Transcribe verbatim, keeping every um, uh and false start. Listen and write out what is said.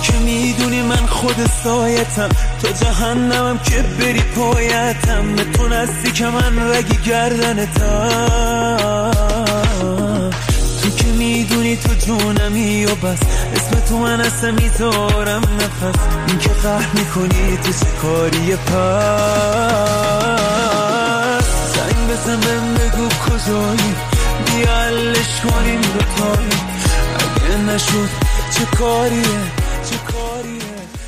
که میدونی من خود سایتم، تو جهنمم که بری پایتم، به تو نزدیک من رگی گردنتم. تو که میدونی تو جونمی و بس، اسم تو من اصلا میذارم نفس، این که قهر میکنی تو چه کاریه پس؟ زنگ بزن بهم بگو کجایی، بیا حلش کنیم دوتایی، اگه نشد چه کاریه چه کاریه